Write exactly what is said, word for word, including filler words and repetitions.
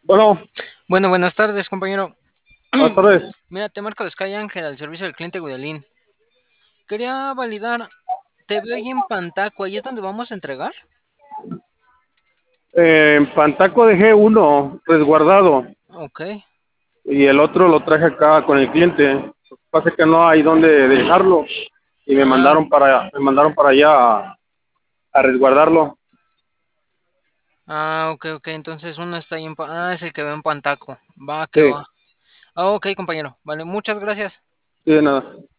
Bueno, Bueno, buenas tardes, compañero. buenas tardes. Mira, te marco de Sky Ángel al servicio del cliente Gudelín. Quería validar, te veo ahí en Pantaco, ahí es donde vamos a entregar. Eh, en Pantaco dejé uno resguardado Ok. y el otro lo traje acá con el cliente. Lo que pasa es que no hay dónde dejarlo y me Ah, mandaron para me mandaron para allá a, a resguardarlo. ah, ok, ok. Entonces uno está ahí en Pa- Ah, es el que veo en Pantaco. Va, que Sí, va. Ah, ok, compañero. Vale, muchas gracias. sí, de nada.